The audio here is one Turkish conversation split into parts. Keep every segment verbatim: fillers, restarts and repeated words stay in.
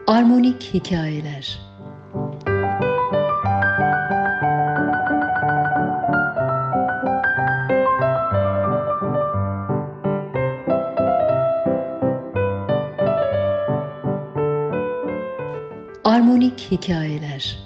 Armonik Hikayeler. Armonik Hikayeler.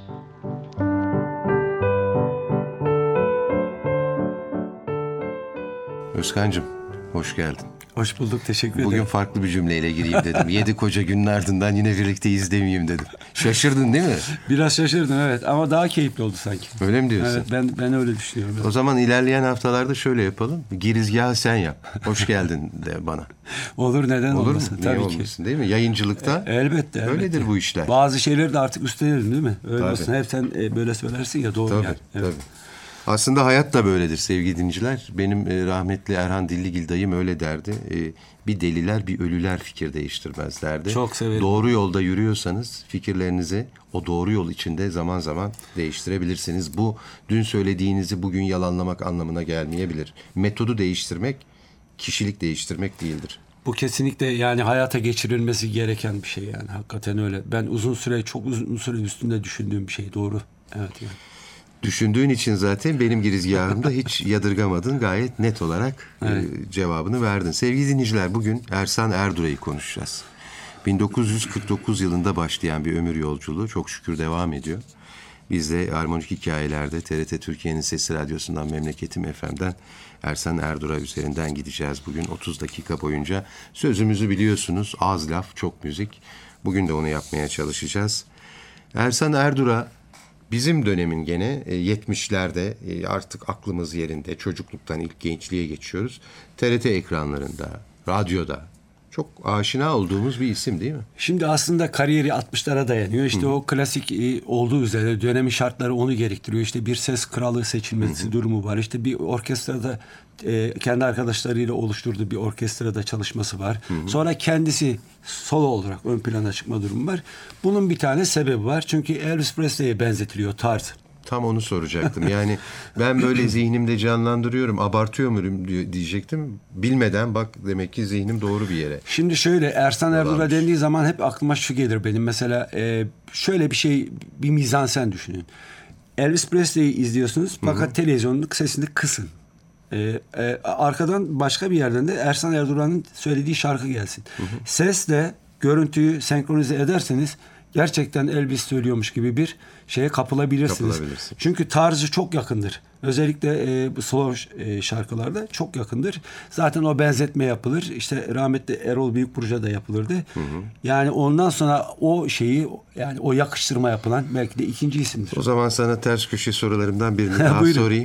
Özkan'cığım, hoş geldin. Hoş bulduk, teşekkür ederim. Bugün farklı bir cümleyle gireyim dedim. Yedi koca günün ardından yine birlikteyiz demeyeyim dedim. Şaşırdın değil mi? Biraz şaşırdım, evet, ama daha keyifli oldu sanki. Öyle mi diyorsun? Evet, ben ben öyle düşünüyorum. Evet. O zaman ilerleyen haftalarda şöyle yapalım. Girizgahı sen yap. Hoş geldin de bana. Olur, neden Olur olmasın? mu? Tabii Niye ki. olmasın, değil mi? Yayıncılıkta e, elbette, elbette. öyledir bu işler. Bazı şeyleri de artık üstlenirim, değil mi? Öyle Tabii. olsun. Hep sen e, böyle söylersin ya, doğru Tabii, yani. Evet. tabii. Aslında hayat da böyledir sevgili dinleyiciler. Benim e, rahmetli Erhan Dilligil dayım öyle derdi. E, bir deliler bir ölüler fikir değiştirmez derdi. Çok severim. Doğru yolda yürüyorsanız fikirlerinizi o doğru yol içinde zaman zaman değiştirebilirsiniz. Bu dün söylediğinizi bugün yalanlamak anlamına gelmeyebilir. Metodu değiştirmek kişilik değiştirmek değildir. Bu kesinlikle yani hayata geçirilmesi gereken bir şey yani. Hakikaten öyle. Ben uzun süre, çok uzun süre üstünde düşündüğüm bir şey. Doğru. Evet yani. Düşündüğün için zaten benim girizgahımda hiç yadırgamadın. Gayet net olarak evet. e, cevabını verdin. Sevgili dinleyiciler, bugün Ersan Erdura'yı konuşacağız. bin dokuz yüz kırk dokuz yılında başlayan bir ömür yolculuğu çok şükür devam ediyor. Biz de Armonik Hikayeler'de T R T Türkiye'nin Sesi Radyosu'ndan, Memleketim F M'den Ersan Erdura üzerinden gideceğiz bugün otuz dakika boyunca. Sözümüzü biliyorsunuz, az laf çok müzik. Bugün de onu yapmaya çalışacağız. Ersan Erdura bizim dönemin gene yetmişlerde artık aklımız yerinde, çocukluktan ilk gençliğe geçiyoruz. T R T ekranlarında, radyoda çok aşina olduğumuz bir isim değil mi? Şimdi aslında kariyeri altmışlara dayanıyor. İşte Hı. o klasik olduğu üzere dönemin şartları onu gerektiriyor. İşte bir ses kralı seçilmesi Hı. durumu var. İşte bir orkestrada e, kendi arkadaşlarıyla oluşturduğu bir orkestrada çalışması var. Hı. Sonra kendisi solo olarak ön plana çıkma durumu var. Bunun bir tane sebebi var. Çünkü Elvis Presley'e benzetiliyor tarz. Tam onu soracaktım. Yani ben böyle zihnimde canlandırıyorum, abartıyor muyum diyecektim. Bilmeden bak, demek ki zihnim doğru bir yere. Şimdi şöyle, Ersan Erdura dendiği zaman hep aklıma şu gelir benim. Mesela e, şöyle bir şey, bir mizansen düşünün. Elvis Presley'i izliyorsunuz fakat Hı-hı. televizyonun sesini kısın. E, e, arkadan başka bir yerden de Ersan Erdura'nın söylediği şarkı gelsin. Hı-hı. Sesle görüntüyü senkronize ederseniz gerçekten Elvis söylüyormuş gibi bir şeye kapılabilirsiniz. Çünkü tarzı çok yakındır. Özellikle e, bu slow e, şarkılarda çok yakındır. Zaten o benzetme yapılır. İşte rahmetli Erol Büyükburcu'ya da yapılırdı. Hı hı. Yani ondan sonra o şeyi, yani o yakıştırma yapılan belki de ikinci isimdir. O zaman sana ters köşe sorularımdan birini daha sorayım.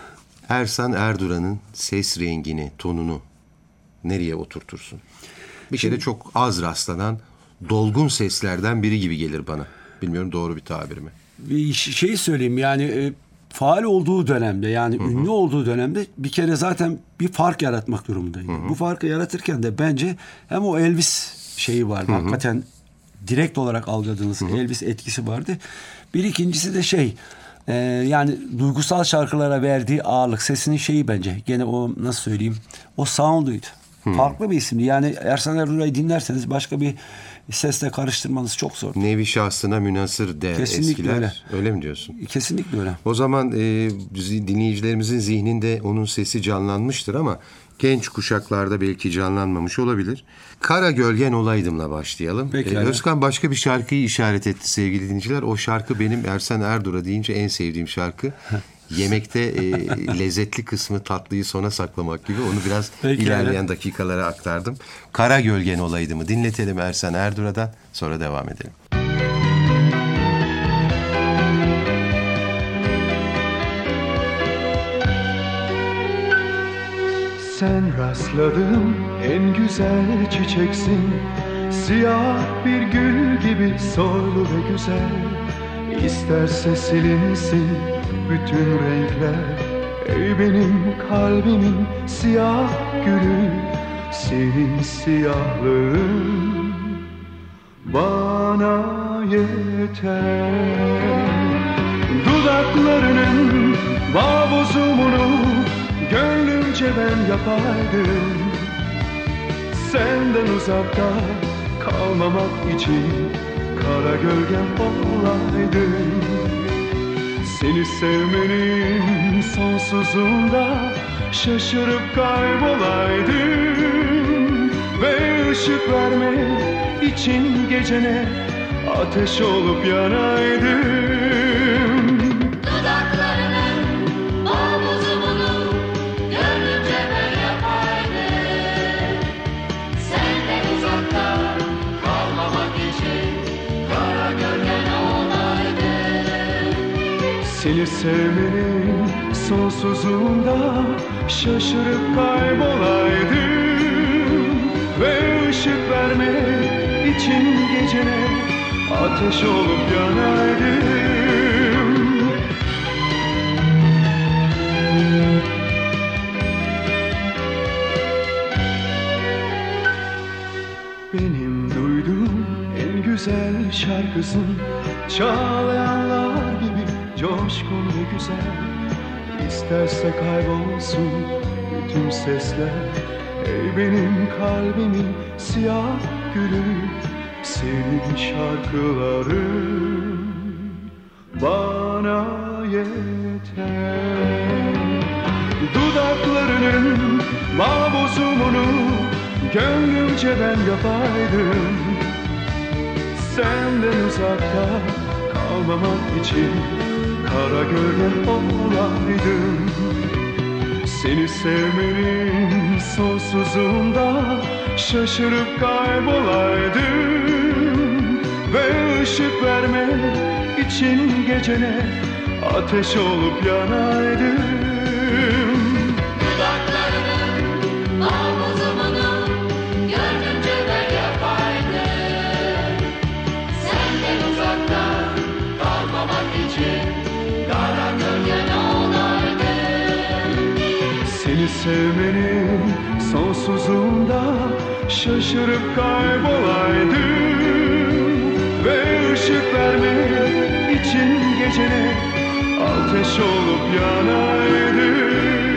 Ersan Erdura'nın ses rengini, tonunu nereye oturtursun? Bir Şimdi, kere çok az rastlanan dolgun seslerden biri gibi gelir bana. Bilmiyorum, doğru bir tabir mi? Bir şey söyleyeyim yani e, faal olduğu dönemde, yani Hı-hı. ünlü olduğu dönemde bir kere zaten bir fark yaratmak durumundaydı. Hı-hı. Bu farkı yaratırken de bence hem o Elvis şeyi vardı. Hı-hı. Hakikaten direkt olarak algıladığınız Hı-hı. Elvis etkisi vardı. Bir ikincisi de şey e, yani duygusal şarkılara verdiği ağırlık, sesinin şeyi bence gene o, nasıl söyleyeyim, o sound'uydu. Hı-hı. Farklı bir isimdi. Yani Ersan Erdura'yı dinlerseniz başka bir sesle karıştırmanız çok zor. Nevi şahsına münhasır der Kesinlikle eskiler. Öyle. öyle mi diyorsun? Kesinlikle öyle. O zaman e, dinleyicilerimizin zihninde onun sesi canlanmıştır ama genç kuşaklarda belki canlanmamış olabilir. Kara Gölgen Olaydım'la başlayalım. Ee, Özkan başka bir şarkıyı işaret etti sevgili dinleyiciler. O şarkı benim Ersan Erdura deyince en sevdiğim şarkı. Yemekte e, lezzetli kısmı, tatlıyı sona saklamak gibi, onu biraz Peki, ilerleyen öyle. dakikalara aktardım. Kara Gölgen Olaydım'ı dinletelim Ersan Erdura'dan, sonra devam edelim. Sen rastladığım en güzel çiçeksin, siyah bir gül gibi sorulu ve güzel. İsterse silinsin bütün renkler, ey benim kalbimin siyah gülü. Senin siyahlığın bana yeter. Dudaklarının bağ bozumunu gönlümce ben yapardım. Senden uzakta kalmamak için kara gölgem olaydın. Seni sevmenin sonsuzunda şaşırıp kaybolaydım. Ve ışık vermek için gecene ateş olup yanaydım. Dudaklarının bal bozumunu gönlümce ben yapaydım. Senden uzakta kalmamak için kara gölgen olaydım. Seni sevmenin sonsuzluğunda şaşırıp kaybolaydım. Ve ışık vermek için gecene ateş olup yanaydım. Benim duyduğum en güzel şarkısın, çağlayanlar gibi coşkun ve güzel. İsterse kaybolsun bütün sesler, ey benim kalbimin siyah gülü, senin şarkıların bana yeter. Dudaklarının bal bozumunu gönlümce ben yapaydım. Senden uzakta kalmamak için kara gölgen olaydım. Seni sevmenin sonsuzluğunda şaşırıp kaybolaydım. Ve ışık vermek için gecene ateş olup yanaydım. Dudaklarının bal bozumunu gönlümce ben yapaydım. Senden uzakta kalmamak için kara gölgen olaydım. Seni sevmenin sonsuzluğunda şaşırıp kaybolaydım. Ve ışık vermek için gecene ateş olup yanaydım.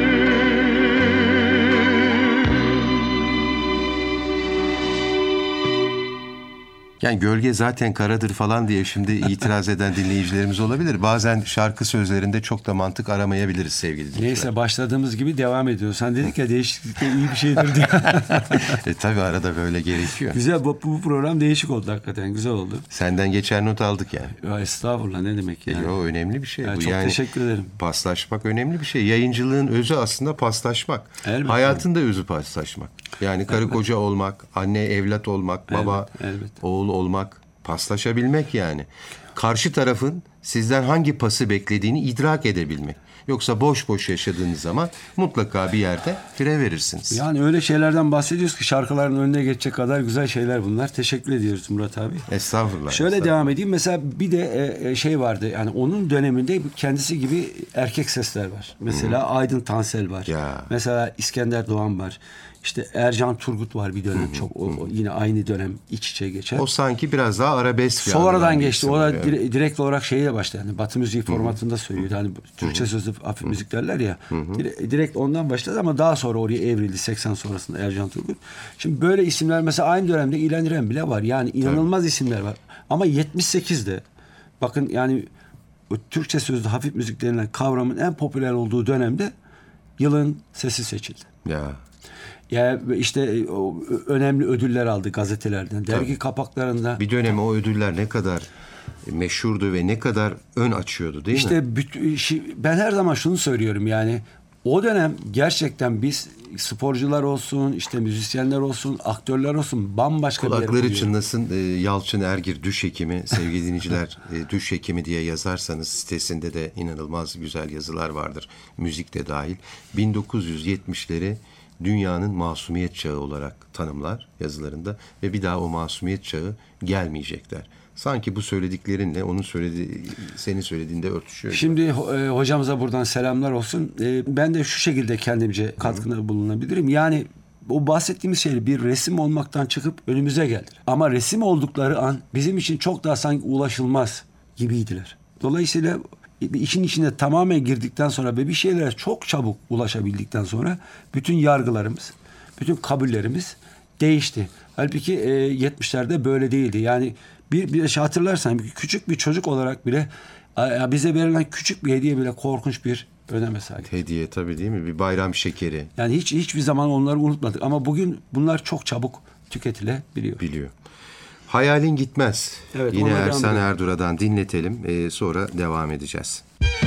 Yani gölge zaten karadır falan diye şimdi itiraz eden dinleyicilerimiz olabilir. Bazen şarkı sözlerinde çok da mantık aramayabiliriz sevgili dinleyiciler. Neyse, başladığımız gibi devam ediyoruz. Sen dedik ya değişiklik de iyi bir şeydir diye. e tabii arada böyle gerekiyor. Güzel, bu, bu program değişik oldu hakikaten, güzel oldu. Senden geçer not aldık yani. Ya estağfurullah, ne demek yani. Yo, önemli bir şey Ya bu. çok Yani teşekkür ederim. paslaşmak önemli bir şey. Yayıncılığın özü aslında paslaşmak. Elbette. Hayatın da özü paslaşmak. Yani karı Elbette. koca olmak, anne evlat olmak, baba Elbette, elbette. oğul olmak, paslaşabilmek yani. Karşı tarafın sizden hangi pası beklediğini idrak edebilmek. Yoksa boş boş yaşadığınız zaman mutlaka bir yerde fire verirsiniz. Yani öyle şeylerden bahsediyoruz ki şarkıların önüne geçecek kadar güzel şeyler bunlar. Teşekkür ediyoruz Murat abi. Estağfurullah. Şöyle estağfurullah. devam edeyim. Mesela bir de e, şey vardı. Yani onun döneminde kendisi gibi erkek sesler var. Mesela hmm. Aydın Tansel var. Ya. Mesela İskender Doğan var. İşte Ercan Turgut var bir dönem. Hmm. Çok o, o yine aynı dönem iç içe geçer. O sanki biraz daha arabesk. Sonradan geçti. O da yani. dire, direkt olarak şeyle başladı. Yani Batı müziği formatında söylüyordu. Hani Türkçe sözlü hafif müzik derler ya. Dire, direkt ondan başladı ama daha sonra oraya evrildi seksen sonrasında Ercan Turgut. Şimdi böyle isimler mesela aynı dönemde İlhan İrem bile var. Yani inanılmaz Tabii. isimler var. Ama yetmiş sekizde bakın yani o Türkçe sözlü hafif müzik denilen kavramın en popüler olduğu dönemde yılın sesi seçildi. Ya. Ya işte o önemli ödüller aldı gazetelerden, dergi Tabii. kapaklarında. Bir dönem o ödüller ne kadar meşhurdu ve ne kadar ön açıyordu değil işte mi? İşte ben her zaman şunu söylüyorum yani o dönem gerçekten biz sporcular olsun, işte müzisyenler olsun, aktörler olsun bambaşka bir yere Kulakları çınlasın. E, Yalçın Ergir Düş Hekimi, sevgili dinleyiciler e, Düş Hekimi diye yazarsanız sitesinde de inanılmaz güzel yazılar vardır. Müzik de dahil. bin dokuz yüz yetmişleri dünyanın masumiyet çağı olarak tanımlar yazılarında ve bir daha o masumiyet çağı gelmeyecekler. Sanki bu söylediklerinle onun söylediği, senin söylediğinde örtüşüyor. Şimdi e, hocamıza buradan selamlar olsun. E, ben de şu şekilde kendimce katkıda bulunabilirim. Yani o bahsettiğimiz şey bir resim olmaktan çıkıp önümüze geldi. Ama resim oldukları an bizim için çok daha sanki ulaşılmaz gibiydiler. Dolayısıyla işin içine tamamen girdikten sonra ve bir şeylere çok çabuk ulaşabildikten sonra bütün yargılarımız, bütün kabullerimiz değişti. Halbuki e, yetmişlerde böyle değildi. Yani bir, bir şey hatırlarsan küçük bir çocuk olarak bile a, bize verilen küçük bir hediye bile korkunç bir öneme sahip. Hediye tabii değil mi? Bir bayram şekeri. Yani hiç hiçbir zaman onları unutmadık. Ama bugün bunlar çok çabuk tüketilebiliyor. Biliyor. Hayalin gitmez. Evet, Yine ona devam Ersan edelim. Erdura'dan dinletelim. Ee, sonra devam edeceğiz.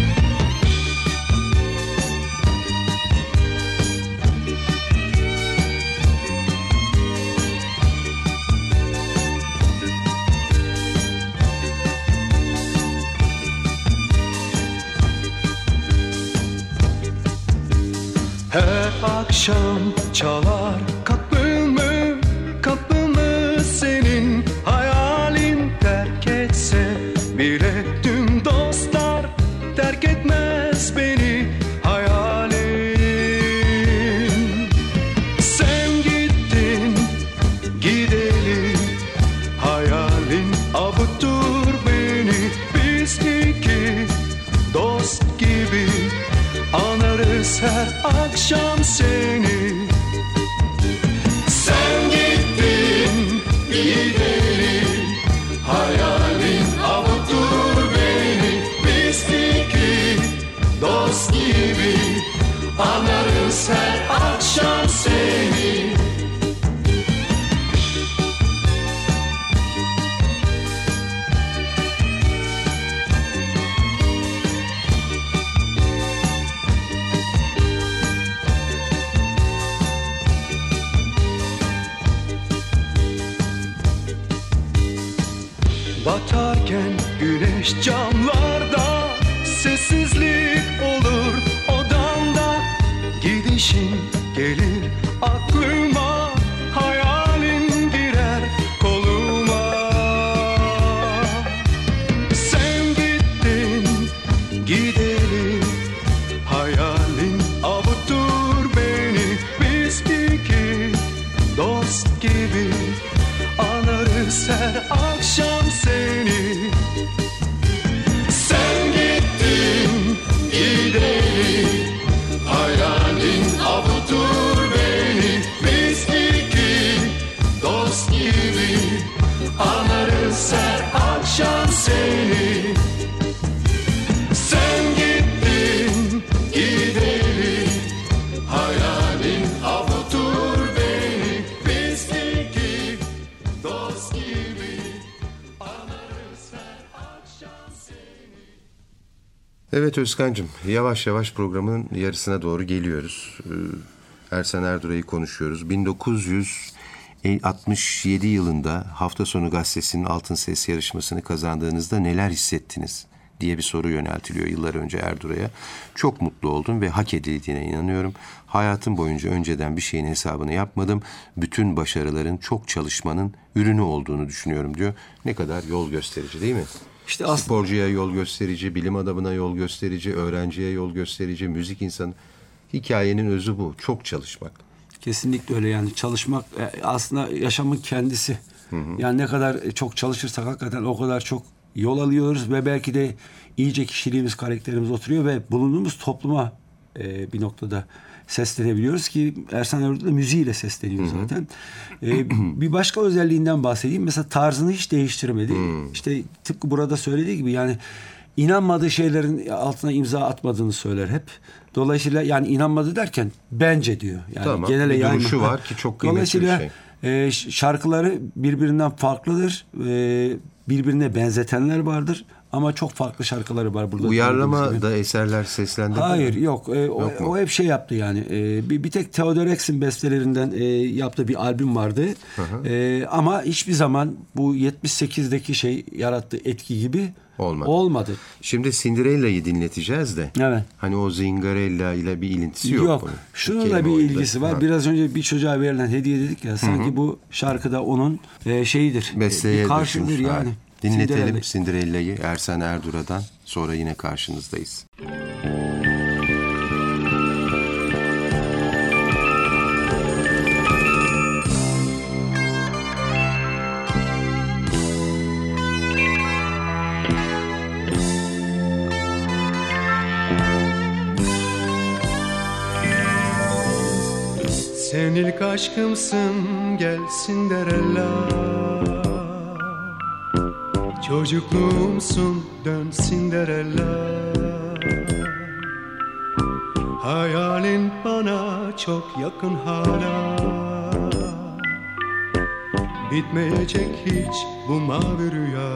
Her akşam çalar kapımı, kapımı senin hayalin terk etse bile tüm dostlar terk etmez beni hayalin. Sen gittin gideli hayalin avutur beni, biz iki dost gibi anarız her akşam seni. Sen gittin gideli hayalin avutur beni, biz iki dost gibi anarız her akşam seni. Batarken güneş camlarda sessizlik olur odamda. Gidişin gelir aklıma, hayalin girer koluma. Sen gittin gideli hayalin avutur beni, biz iki dost gibi anarız her akşam seni. Sen gittin gideli hayalin avutur beni, biz iki dost gibi anarız her akşam seni. Sen gittin gideli hayalin avutur beni, biz iki dost gibi anarız her akşam seni. Evet Özkan'cığım, yavaş yavaş programın yarısına doğru geliyoruz. Ee, Ersan Erdura'yı konuşuyoruz. bin dokuz yüz altmış yedi yılında Hafta Sonu Gazetesi'nin Altın Ses yarışmasını kazandığınızda neler hissettiniz diye bir soru yöneltiliyor yıllar önce Erdura'ya. Çok mutlu oldum ve hak edildiğine inanıyorum. Hayatım boyunca önceden bir şeyin hesabını yapmadım. Bütün başarıların çok çalışmanın ürünü olduğunu düşünüyorum diyor. Ne kadar yol gösterici değil mi? İşte aslında Sporcuya yol gösterici, bilim adamına yol gösterici, öğrenciye yol gösterici, müzik insanı. Hikayenin özü bu. Çok çalışmak. kesinlikle öyle, yani çalışmak e, aslında yaşamın kendisi. Hı hı. Yani ne kadar çok çalışırsak hakikaten o kadar çok yol alıyoruz ve belki de iyice kişiliğimiz, karakterimiz oturuyor ve bulunduğumuz topluma e, bir noktada seslenebiliyoruz ki Ersan Erdoğan da müziğiyle sesleniyor zaten. Ee, bir başka özelliğinden bahsedeyim. Mesela tarzını hiç değiştirmedi. Hmm. İşte tıpkı burada söylediği gibi yani inanmadığı şeylerin altına imza atmadığını söyler hep. Dolayısıyla yani inanmadı derken bence diyor. Yani tamam. genele bir duruşu yayma. var ki çok kıymetli Dolayısıyla bir şey. E, şarkıları birbirinden farklıdır. E, birbirine benzetenler vardır. Ama çok farklı şarkıları var burada. Uyarlama da eserler seslendirdi. Hayır mi? yok. E, yok o, o hep şey yaptı yani. E, bir, bir tek Theodor Ex'in bestelerinden e, yaptığı bir albüm vardı. E, ama hiçbir zaman bu yetmiş sekizdeki şey yarattığı etki gibi olmadı. olmadı. Şimdi Cinderella'yı dinleteceğiz de. Evet. Hani o Zingarella ile bir ilintisi yok. Yok. Bunun. Şununla bir ilgisi var. Ha. Biraz önce bir çocuğa verilen hediye dedik ya. Sanki Hı-hı. bu şarkıda onun e, şeyidir. Besteye bir karşıdır yani. Ha. Dinletelim Cinderella'yı Ersan Erdura'dan. Sonra yine karşınızdayız. Sen ilk aşkımsın gel Cinderella. Çocukluğumsun dön Cinderella. Hayalin bana çok yakın hala. Bitmeyecek hiç bu mavi rüya.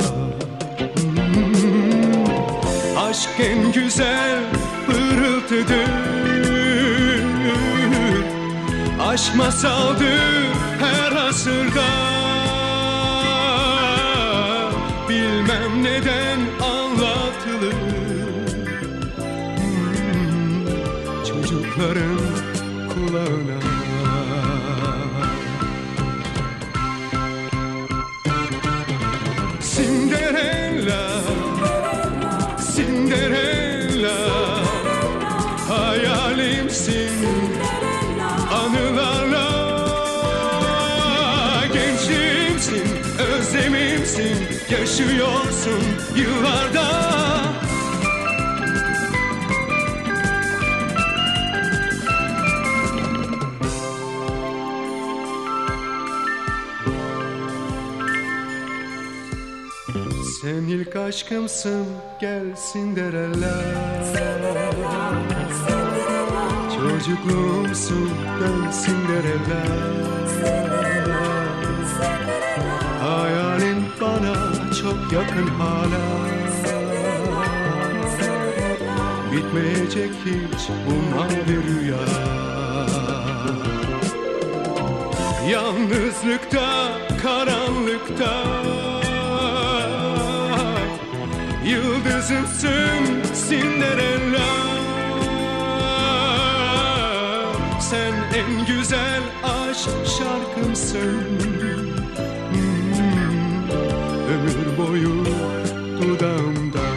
hmm. Aşk en güzel pırıltıdır. Aşk masaldır her asırda. Bilmem neden anlatılır. hmm. Çocukların kulağına. Cinderella, Cinderella, hayalimsin anılarla. Gençliğimsin, özlemimsin, yaşıyorsun yıllarda. Sen ilk aşkımsın gel Cinderella. Çocukluğumsun dön Cinderella. Hayalin bana çok yakın hala. Bitmeyecek hiç bu mavi rüya. Yalnızlıkta, karanlıkta yıldızımsın Cinderella. Sen en güzel aşk şarkımsın. hmm, Ömür boyu dudağımda.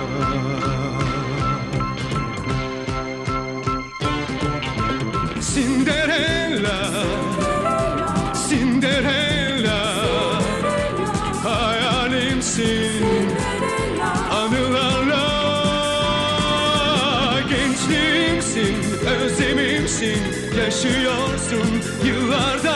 Cinderella, Cinderella, hayalimsin anılarla. Gençliğimsin, özlemimsin, yaşıyorsun yıllarda.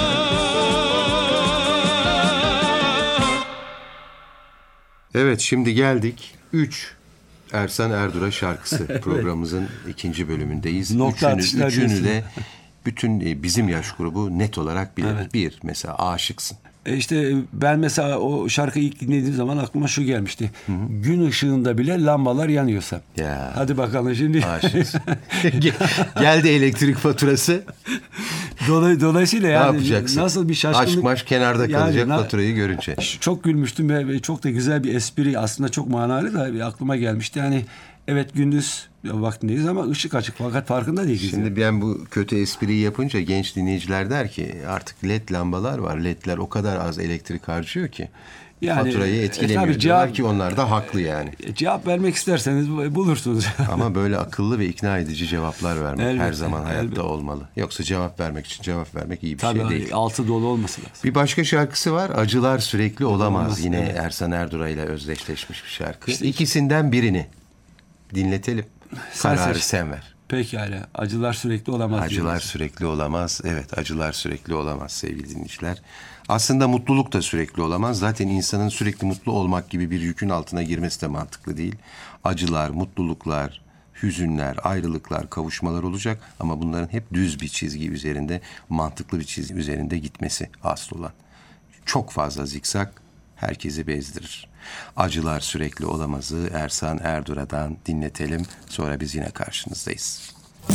Evet, şimdi geldik üç Ersan Erdura şarkısı programımızın ikinci bölümündeyiz. Nokta Üçünü, atışlar üçünü diyorsun. de bütün e, bizim yaş grubu net olarak bilir. Evet. Bir, mesela Aşıksın. E işte ben mesela o şarkıyı ilk dinlediğim zaman aklıma şu gelmişti. Hı hı. Gün ışığında bile lambalar yanıyorsa. Ya. Hadi bakalım şimdi. Aşıksın. Geldi elektrik faturası. Dolay, dolayısıyla Ne yani yapacaksın? nasıl bir şaşkınlık. Aşk maş kenarda kalacak yani, faturayı görünce. Çok gülmüştüm ve çok da güzel bir espri, aslında çok manalı da bir aklıma gelmişti. Yani evet, gündüz vaktindeyiz ama ışık açık, fakat farkında değiliz. Şimdi ben bu kötü espriyi yapınca genç dinleyiciler der ki artık led lambalar var. Ledler o kadar az elektrik harcıyor ki yani, faturayı etkilemiyor. E, tabii diyorlar cevap, ki onlar da haklı yani. Cevap vermek isterseniz bulursunuz. Ama böyle akıllı ve ikna edici cevaplar vermek Elbette, her zaman hayatta elbette. olmalı. Yoksa cevap vermek için cevap vermek iyi bir Tabii şey değil. altı dolu olması lazım. Bir başka şarkısı var. Acılar Sürekli Olamaz. Olamaz, Yine evet. Ersan Erdura ile özdeşleşmiş bir şarkı. İşte- İkisinden birini dinletelim. Sen Kararı seç. sen ver. Pekala. Acılar sürekli olamaz. Acılar diyoruz. sürekli olamaz. Evet, acılar sürekli olamaz sevgili dinleyiciler. Aslında mutluluk da sürekli olamaz. Zaten insanın sürekli mutlu olmak gibi bir yükün altına girmesi de mantıklı değil. Acılar, mutluluklar, hüzünler, ayrılıklar, kavuşmalar olacak. Ama bunların hep düz bir çizgi üzerinde, mantıklı bir çizgi üzerinde gitmesi asıl olan. Çok fazla zikzak herkesi bezdirir. Acılar Sürekli Olamaz'ı Ersan Erdura'dan dinletelim. Sonra biz yine karşınızdayız.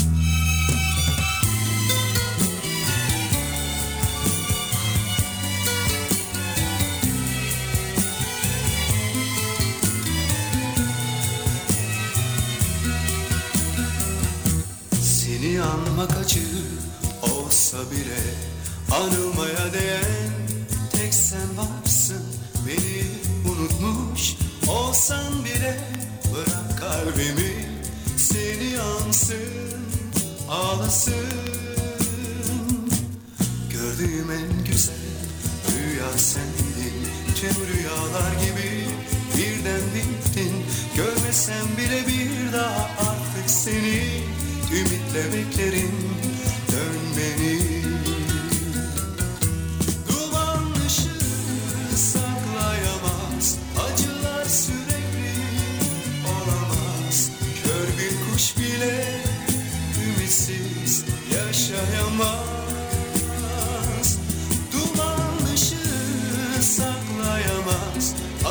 Seni anmak acı olsa bile anılmaya değen tek sen varsın. Beni unutmuş olsan bile bırak kalbimi seni ansın, ağlasın. Gördüğüm en güzel rüya sendin. Tüm rüyalar gibi birden bittin. Görmesem bile bir daha artık seni ümitle beklerim, dön beni.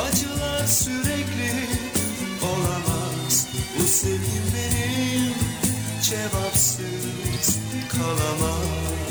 acılar sürekli olamaz. Bu sevgim benim cevapsız kalamaz.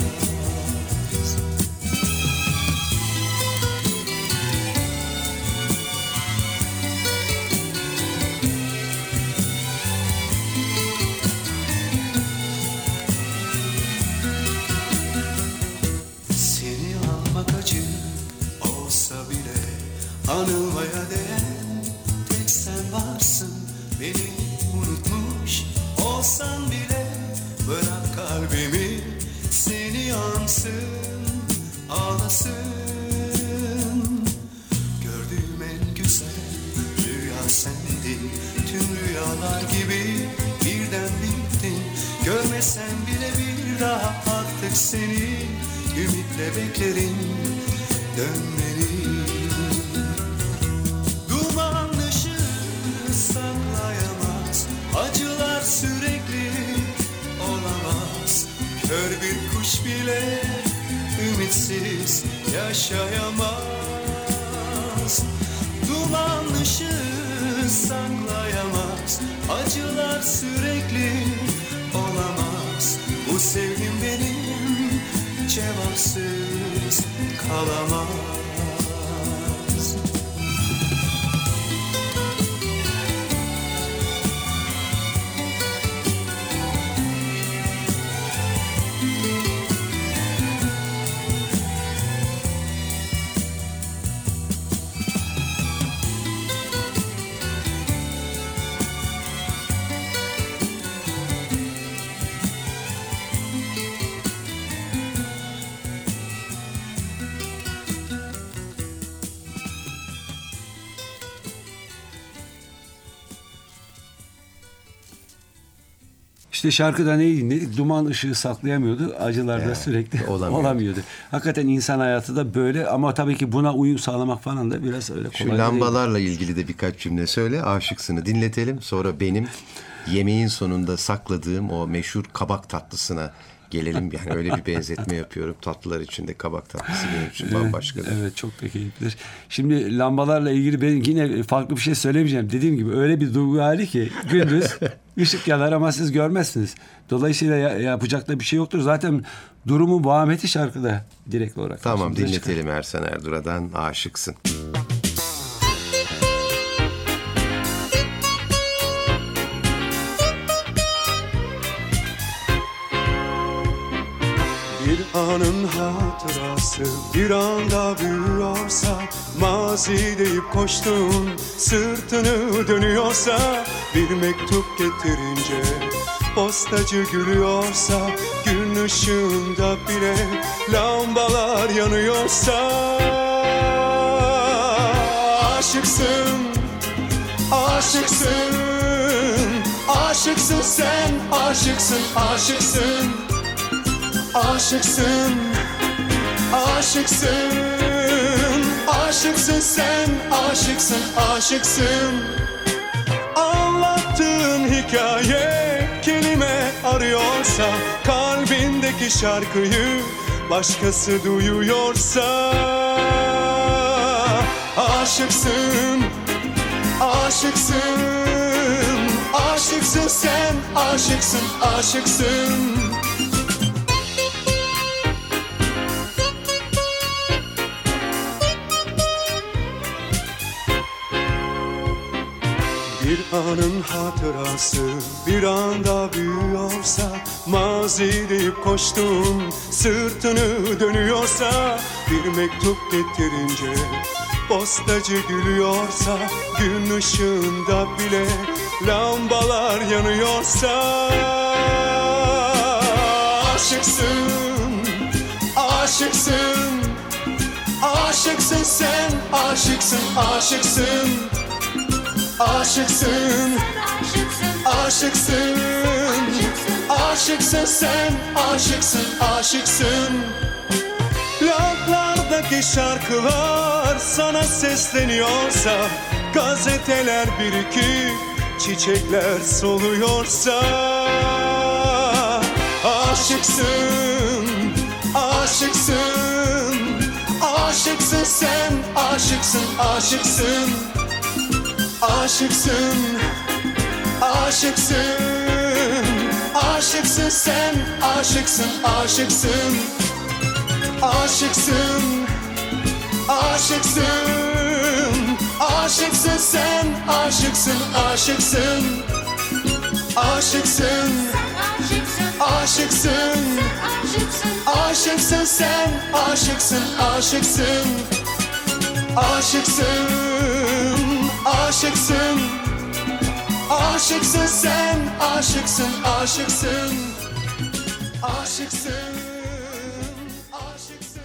Seni almak acı olsa bile anılmaya değen tek sen varsın. Beni unutmuş olsan bile bırak kalbimi seni yansın, ağlasın. Gördüğüm en güzel rüya sendin. Tüm rüyalar gibi birden bittin. Görmesen bile bir daha artık seni ümitle beklerim dönmeni. Duman ışığı saklayamaz, acılar sürekli olamaz. Kör bir kuş bile ümitsiz yaşayamaz. Duman ışığı saklayamaz, acılar sürekli olamaz. Bu sevgim benim cevapsız kalamaz. İşte şarkıda neyi dinledik? Duman ışığı saklayamıyordu. Acılarda Evet, sürekli olamıyordu. olamıyordu. Hakikaten insan hayatı da böyle ama tabii ki buna uyum sağlamak falan da biraz öyle kolay Şu değil. lambalarla ilgili de birkaç cümle söyle. Aşıksını dinletelim. Sonra benim yemeğin sonunda sakladığım o meşhur kabak tatlısına gelelim. Yani öyle bir benzetme yapıyorum. Tatlılar içinde kabak tatlısı benim için bambaşkadır. Evet, çok da keyiflidir. Şimdi lambalarla ilgili ben yine farklı bir şey söylemeyeceğim. Dediğim gibi öyle bir duygu hali ki gündüz ışık yanar ama siz görmezsiniz. Dolayısıyla ya- yapacak da bir şey yoktur. Zaten durumun vahmeti şarkıda direkt olarak. Tamam, karşımıza çıkar. dinletelim Ersan Erdura'dan Aşıksın. Bir anın hatırası bir anda büyüyorsa, mazi deyip koştun sırtını dönüyorsa, bir mektup getirince postacı gülüyorsa, gün ışığında bile lambalar yanıyorsa, aşıksın, aşıksın, aşıksın sen, aşıksın, aşıksın. Aşıksın, aşıksın, aşıksın sen, aşıksın, aşıksın. Anlattığın hikaye kelime arıyorsa, kalbindeki şarkıyı başkası duyuyorsa, aşıksın, aşıksın, aşıksın sen, aşıksın, aşıksın. Bir anın hatırası bir anda büyüyorsa, mazi deyip koştun sırtını dönüyorsa, bir mektup getirince postacı gülüyorsa, gün ışığında bile lambalar yanıyorsa, aşıksın, aşıksın, aşıksın sen, aşıksın, aşıksın. Aşıksın, aşıksın, aşıksın sen, aşıksın, aşıksın. Laflardaki şarkılar sana sesleniyorsa, gazeteler birikip çiçekler soluyorsa, aşıksın, aşıksın, aşıksın Aşıksın sen, aşıksın, aşıksın. Aşıksın, aşıksın. Aşıksın sen, aşıksın, aşıksın. Aşıksın, aşıksın. Aşıksın sen, aşıksın, aşıksın. Aşıksın, aşıksın. Aşıksın sen, aşıksın, aşıksın. Aşıksın, aşıksın. Aşıksın sen, aşıksın, aşıksın. Aşıksın, aşıksın.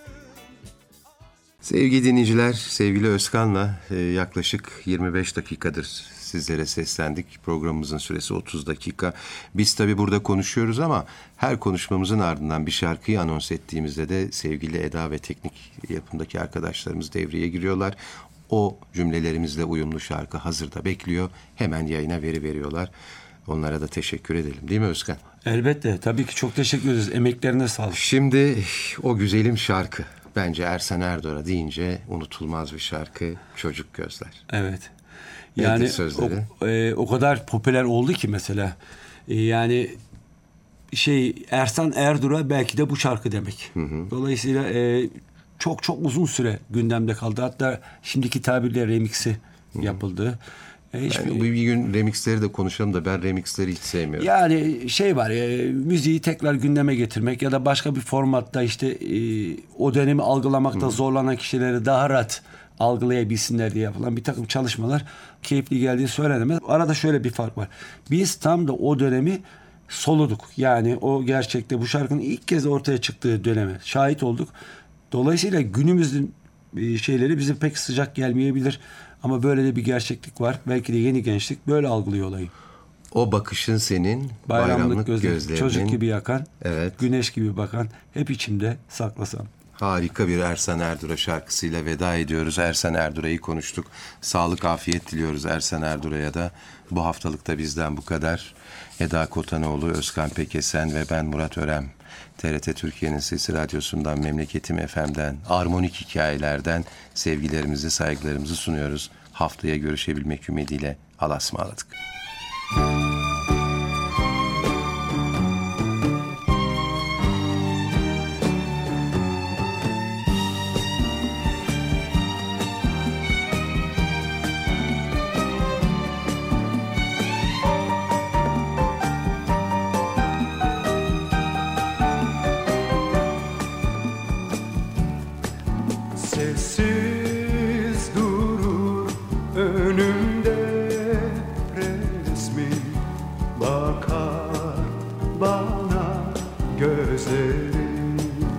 Sevgili dinleyiciler, sevgili Özkan'la e, yaklaşık yirmi beş dakikadır sizlere seslendik. Programımızın süresi otuz dakika. Biz tabii burada konuşuyoruz ama her konuşmamızın ardından bir şarkıyı anons ettiğimizde de sevgili Eda ve teknik yapımdaki arkadaşlarımız devreye giriyorlar. O cümlelerimizle uyumlu şarkı hazırda bekliyor. Hemen yayına veri veriyorlar. Onlara da teşekkür edelim, değil mi Özkan? Elbette. Tabii ki çok teşekkür ederiz. Emeklerine sağlık. Şimdi o güzelim şarkı. Bence Ersan Erdor'a deyince unutulmaz bir şarkı. Çocuk Gözler. Evet. Nedir Yani sözleri? o, e, o kadar popüler oldu ki mesela. E, yani şey Ersan Erdur'a belki de bu şarkı demek. Hı hı. Dolayısıyla e, çok çok uzun süre gündemde kaldı. Hatta şimdiki tabirle remix'i hı. yapıldı. E, hiçbir... yani bir gün remixleri de konuşalım da ben remixleri hiç sevmiyorum. Yani şey var ya, müziği tekrar gündeme getirmek ya da başka bir formatta işte e, o dönemi algılamakta hı. zorlanan kişileri daha rahat algılayabilsinler diye yapılan bir takım çalışmalar keyifli geldiği söylenemez. Arada şöyle bir fark var. Biz tam da o dönemi soluduk. Yani o gerçekte bu şarkının ilk kez ortaya çıktığı döneme şahit olduk. Dolayısıyla günümüzün şeyleri bize pek sıcak gelmeyebilir. Ama böyle de bir gerçeklik var. Belki de yeni gençlik böyle algılıyor olayı. O bakışın senin, bayramlık, bayramlık gözlerin, gözlerinin. Çocuk gibi yakan, evet. güneş gibi bakan, hep içimde saklasam. Harika bir Ersan Erdur'a şarkısıyla veda ediyoruz. Ersan Erdur'a'yı konuştuk. Sağlık, afiyet diliyoruz Ersan Erdur'a da. Bu haftalıkta bizden bu kadar. Eda Kotanoğlu, Özkan Pekesen ve ben Murat Örem. T R T Türkiye'nin Sesi Radyosu'ndan, Memleketim F M'den, Armonik Hikayelerden sevgilerimizi, saygılarımızı sunuyoruz. Haftaya görüşebilmek ümidiyle Allah'a ısmarladık. Sessiz durur önümde resmin, bakar bana gözlerin.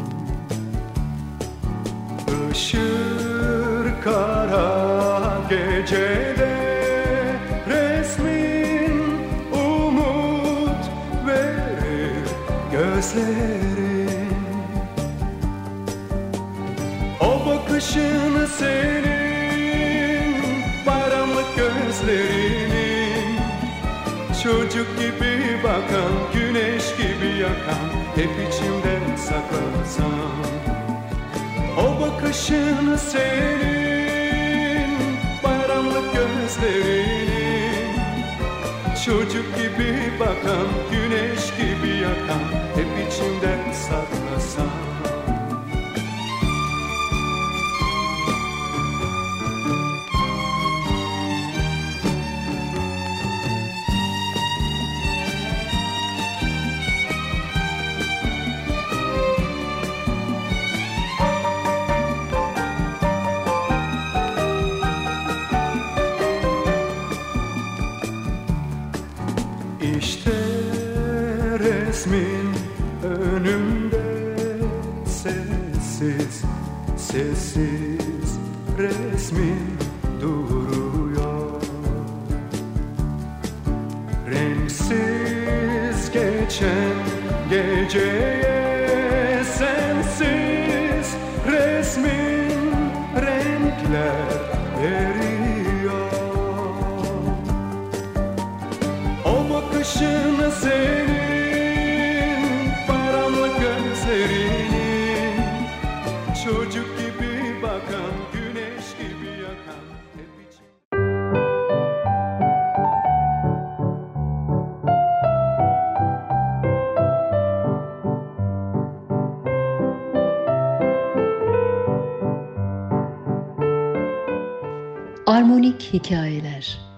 Işır kara gecede resmin, umut verir gözlerin. O bakışın senin, bayramlık gözlerinin, çocuk gibi bakan, güneş gibi yakan, hep içimde saklasam. O bakışın senin, bayramlık gözlerinin, çocuk gibi bakan, güneş gibi yakan, hep içimde saklasam. İşte resmin önümde, sessiz, sessiz resmin duruyor. Renksiz geçen geceye sensiz resmin renkler veriyor. O bakışın senin, bayramlık gözlerinin, çocuk gibi Armonik hikayeler.